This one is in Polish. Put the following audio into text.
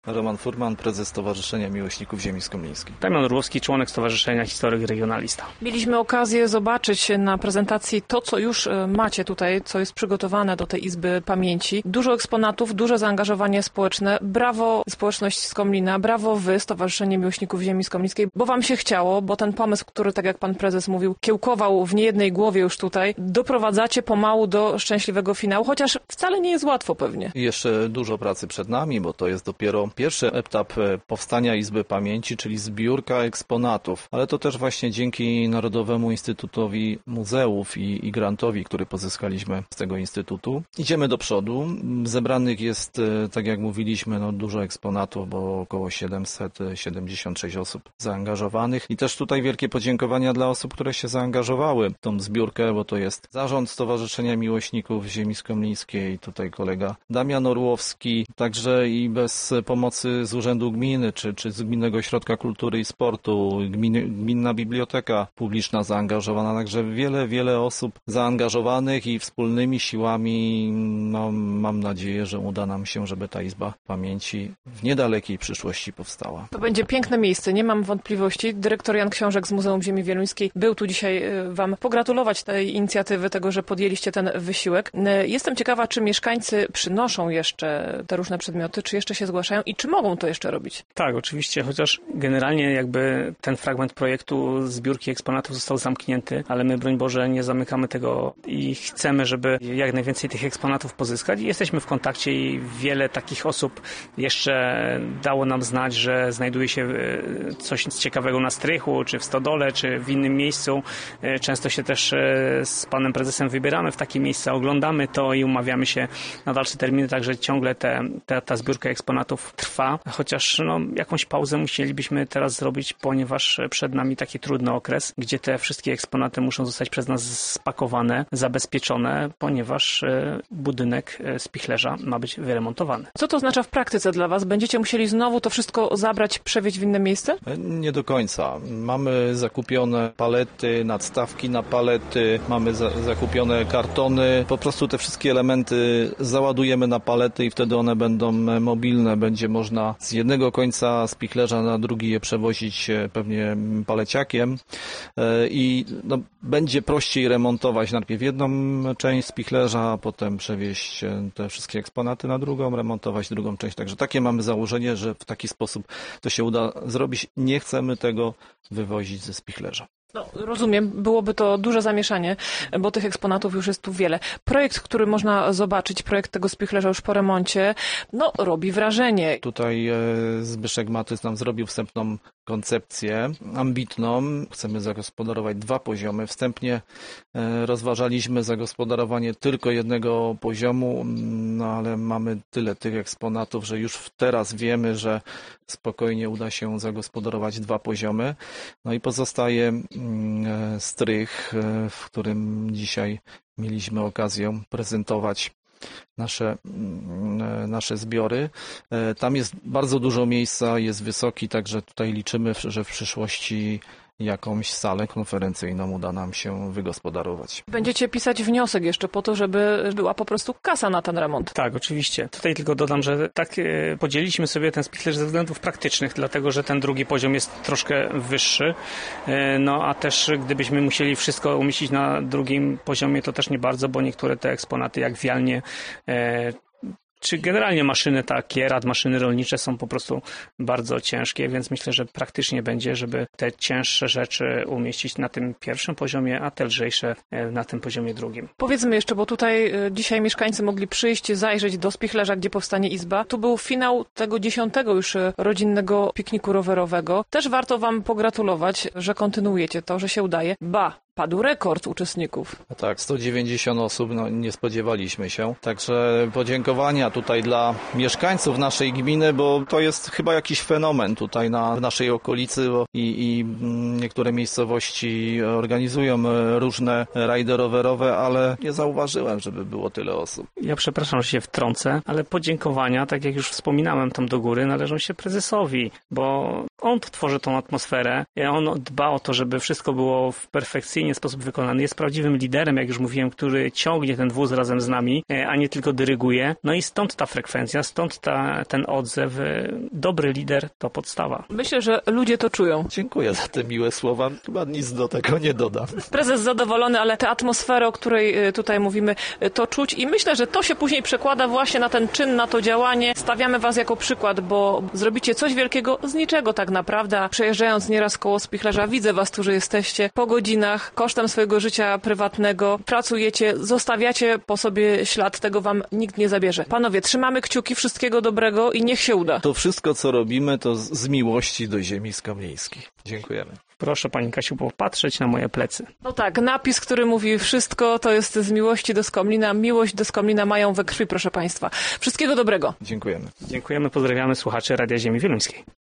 Roman Furman, prezes Stowarzyszenia Miłośników Ziemi Skomlińskiej. Damian Orłowski, członek Stowarzyszenia Historyk Regionalista. Mieliśmy okazję zobaczyć na prezentacji to, co już macie tutaj, co jest przygotowane do tej Izby Pamięci. Dużo eksponatów, duże zaangażowanie społeczne. Brawo społeczność Skomlina, brawo wy, Stowarzyszenie Miłośników Ziemi Skomlińskiej, bo wam się chciało, bo ten pomysł, który, tak jak pan prezes mówił, kiełkował w niejednej głowie już tutaj, doprowadzacie pomału do szczęśliwego finału, chociaż wcale nie jest łatwo pewnie. Jeszcze dużo pracy przed nami, bo to jest dopiero pierwszy etap powstania Izby Pamięci, czyli zbiórka eksponatów, ale to też właśnie dzięki Narodowemu Instytutowi Muzeów i grantowi, który pozyskaliśmy z tego instytutu. Idziemy do przodu. Zebranych jest, tak jak mówiliśmy, dużo eksponatów, bo około 776 osób zaangażowanych i też tutaj wielkie podziękowania dla osób, które się zaangażowały w tą zbiórkę, bo to jest Zarząd Stowarzyszenia Miłośników Ziemi Skomlińskiej, tutaj kolega Damian Orłowski, także i bez pomocy z Urzędu Gminy, czy z Gminnego Ośrodka Kultury i Sportu, Gminna Biblioteka Publiczna zaangażowana, także wiele osób zaangażowanych i wspólnymi siłami, mam nadzieję, że uda nam się, żeby ta Izba Pamięci w niedalekiej przyszłości powstała. To będzie piękne miejsce, nie mam wątpliwości. Dyrektor Jan Książek z Muzeum Ziemi Wieluńskiej był tu dzisiaj wam pogratulować tej inicjatywy, tego, że podjęliście ten wysiłek. Jestem ciekawa, czy mieszkańcy przynoszą jeszcze te różne przedmioty, czy jeszcze się zgłaszają i czy mogą to jeszcze robić? Tak, oczywiście, chociaż generalnie jakby ten fragment projektu zbiórki eksponatów został zamknięty, ale my, broń Boże, nie zamykamy tego i chcemy, żeby jak najwięcej tych eksponatów pozyskać i jesteśmy w kontakcie i wiele takich osób jeszcze dało nam znać, że znajduje się coś ciekawego na strychu, czy w stodole, czy w innym miejscu. Często się też z panem prezesem wybieramy w takie miejsca, oglądamy to i umawiamy się na dalsze terminy, także ciągle ta zbiórka eksponatów trwa, chociaż jakąś pauzę musielibyśmy teraz zrobić, ponieważ przed nami taki trudny okres, gdzie te wszystkie eksponaty muszą zostać przez nas spakowane, zabezpieczone, ponieważ budynek spichlerza ma być wyremontowany. Co to oznacza w praktyce dla was? Będziecie musieli znowu to wszystko zabrać, przewieźć w inne miejsce? Nie do końca. Mamy zakupione palety, nadstawki na palety, mamy zakupione kartony. Po prostu te wszystkie elementy załadujemy na palety i wtedy one będą mobilne. Będzie można z jednego końca spichlerza na drugi je przewozić pewnie paleciakiem i będzie prościej remontować najpierw jedną część spichlerza, a potem przewieźć te wszystkie eksponaty na drugą, remontować drugą część. Także takie mamy założenie, że w taki sposób to się uda zrobić. Nie chcemy tego wywozić ze spichlerza. Rozumiem, byłoby to duże zamieszanie, bo tych eksponatów już jest tu wiele. Projekt, który można zobaczyć, projekt tego spichlerza już po remoncie, robi wrażenie. Tutaj Zbyszek Matys nam zrobił wstępną koncepcję ambitną. Chcemy zagospodarować 2 poziomy. Wstępnie rozważaliśmy zagospodarowanie tylko jednego poziomu, ale mamy tyle tych eksponatów, że już teraz wiemy, że spokojnie uda się zagospodarować 2 poziomy. I pozostaje strych, w którym dzisiaj mieliśmy okazję prezentować nasze zbiory. Tam jest bardzo dużo miejsca, jest wysoki, także tutaj liczymy, że w przyszłości jakąś salę konferencyjną uda nam się wygospodarować. Będziecie pisać wniosek jeszcze po to, żeby była po prostu kasa na ten remont. Tak, oczywiście. Tutaj tylko dodam, że tak podzieliliśmy sobie ten spichlerz ze względów praktycznych, dlatego że ten drugi poziom jest troszkę wyższy, a też gdybyśmy musieli wszystko umieścić na drugim poziomie, to też nie bardzo, bo niektóre te eksponaty jak wialnie czy generalnie maszyny takie, maszyny rolnicze są po prostu bardzo ciężkie, więc myślę, że praktycznie będzie, żeby te cięższe rzeczy umieścić na tym pierwszym poziomie, a te lżejsze na tym poziomie drugim. Powiedzmy jeszcze, bo tutaj dzisiaj mieszkańcy mogli przyjść, zajrzeć do spichlerza, gdzie powstanie izba. Tu był finał tego 10. już rodzinnego pikniku rowerowego. Też warto wam pogratulować, że kontynuujecie to, że się udaje. Padł rekord uczestników. Tak, 190 osób, nie spodziewaliśmy się. Także podziękowania tutaj dla mieszkańców naszej gminy, bo to jest chyba jakiś fenomen tutaj w naszej okolicy i niektóre miejscowości organizują różne rajdy rowerowe, ale nie zauważyłem, żeby było tyle osób. Ja przepraszam, że się wtrącę, ale podziękowania, tak jak już wspominałem tam do góry, należą się prezesowi, bo On tworzy tą atmosferę, on dba o to, żeby wszystko było w perfekcyjny sposób wykonane. Jest prawdziwym liderem, jak już mówiłem, który ciągnie ten wóz razem z nami, a nie tylko dyryguje. No i stąd ta frekwencja, stąd ten odzew. Dobry lider to podstawa. Myślę, że ludzie to czują. Dziękuję za te miłe słowa. Chyba nic do tego nie dodam. Prezes zadowolony, ale tę atmosferę, o której tutaj mówimy, to czuć i myślę, że to się później przekłada właśnie na ten czyn, na to działanie. Stawiamy was jako przykład, bo zrobicie coś wielkiego z niczego tak naprawdę. A przejeżdżając nieraz koło spichlerza, widzę was, którzy jesteście po godzinach, kosztem swojego życia prywatnego, pracujecie, zostawiacie po sobie ślad, tego wam nikt nie zabierze. Panowie, trzymamy kciuki, wszystkiego dobrego i niech się uda. To wszystko, co robimy, to z miłości do ziemi skomlińskich. Dziękujemy. Proszę Pani Kasiu popatrzeć na moje plecy. No tak, napis, który mówi wszystko, to jest z miłości do Skomlina. Miłość do Skomlina mają we krwi, proszę Państwa. Wszystkiego dobrego. Dziękujemy. Dziękujemy, pozdrawiamy słuchaczy Radia Ziemi Wieluńskiej.